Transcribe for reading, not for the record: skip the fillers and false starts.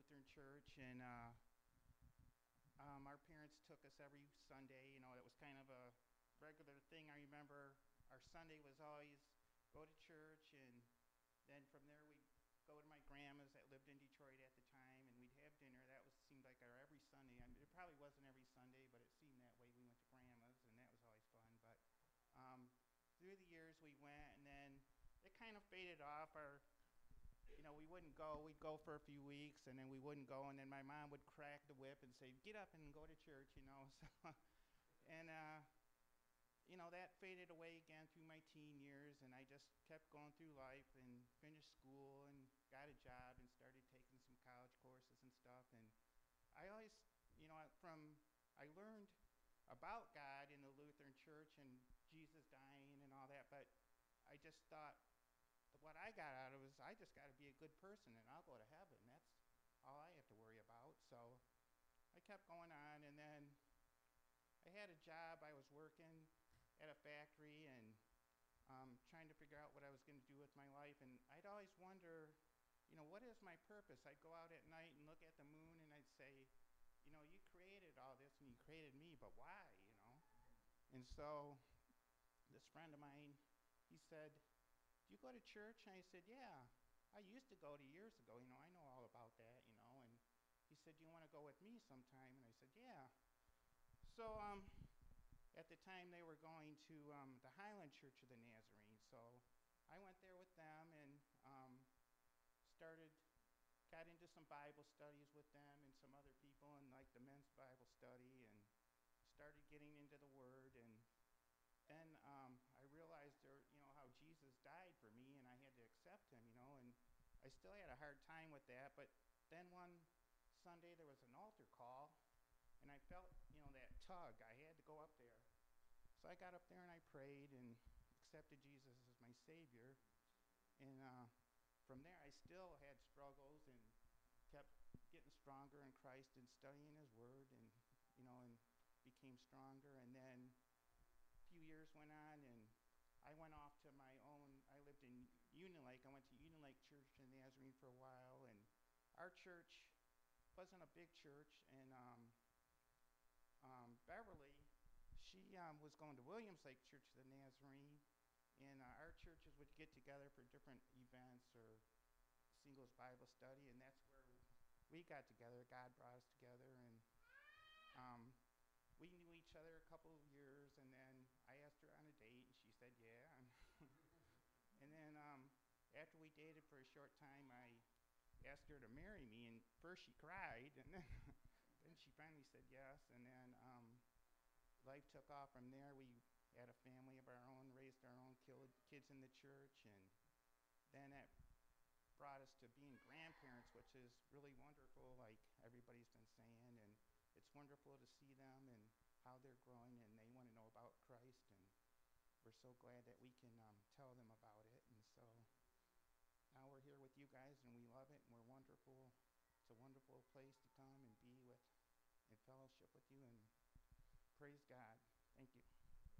Lutheran church, and our parents took us every Sunday. It was kind of a regular thing. I remember our Sunday was always go to church, and then from there we'd go to my grandma's that lived in Detroit at the time, and we'd have dinner. That seemed like our every Sunday. I mean, it probably wasn't every Sunday, but it seemed that way. We went to grandma's, and that was always fun. But through the years we went, and then it kind of faded off. We wouldn't go. We'd go for a few weeks, and then we wouldn't go, and then my mom would crack the whip and say, "Get up and go to church." So, and that faded away again through my teen years, and I just kept going through life and finished school and got a job and started taking some college courses and stuff. And I always, I learned about God in the Lutheran Church and Jesus dying and all that, but I just thought what I got out of it was I just got to be a good person and I'll go to heaven. That's all I have to worry about. So I kept going on, and then I had a job. I was working at a factory and trying to figure out what I was going to do with my life, and I'd always wonder, what is my purpose? I'd go out at night and look at the moon, and I'd say, you created all this and you created me, but why, And so this friend of mine, he said, "Do you go to church?" And I said, "Yeah, I used to go to years ago. I know all about that, And he said, "Do you want to go with me sometime?" And I said, "Yeah." So at the time they were going to the Highland Church of the Nazarene. So I went there with them and got into some Bible studies with them and some other people, and like the men's Bible study, and started getting into the Word. And then I realized how Jesus died for me, and I had to accept him, and I still had a hard time with that. But then one Sunday there was an altar call, and I felt, that tug. I had to go up there. So I got up there and I prayed and accepted Jesus as my Savior. And from there I still had struggles and kept getting stronger in Christ and studying his Word, and, and became stronger. And then few years went on, and I went off to my own. I lived in Union Lake. I went to Union Lake Church in Nazarene for a while, and our church wasn't a big church. And Beverly, she was going to Williams Lake Church of the Nazarene, and our churches would get together for different events or singles Bible study, and that's where we got together. God brought us together, and we knew each other a couple of years, and then I asked her on a date, and she said yeah. And then after we dated for a short time, I asked her to marry me, and first she cried, and then she finally said yes. And then life took off from there. We had a family of our own, raised our own kids in the church, and then that brought us to being grandparents, which is really wonderful, like everybody's been saying. And it's wonderful to see them and how they're growing, and they want to know about Christ, and we're so glad that we can tell them about it. And so now we're here with you guys, and we love it, and we're wonderful. It's a wonderful place to come and be with, in fellowship with you, and praise God. Thank you.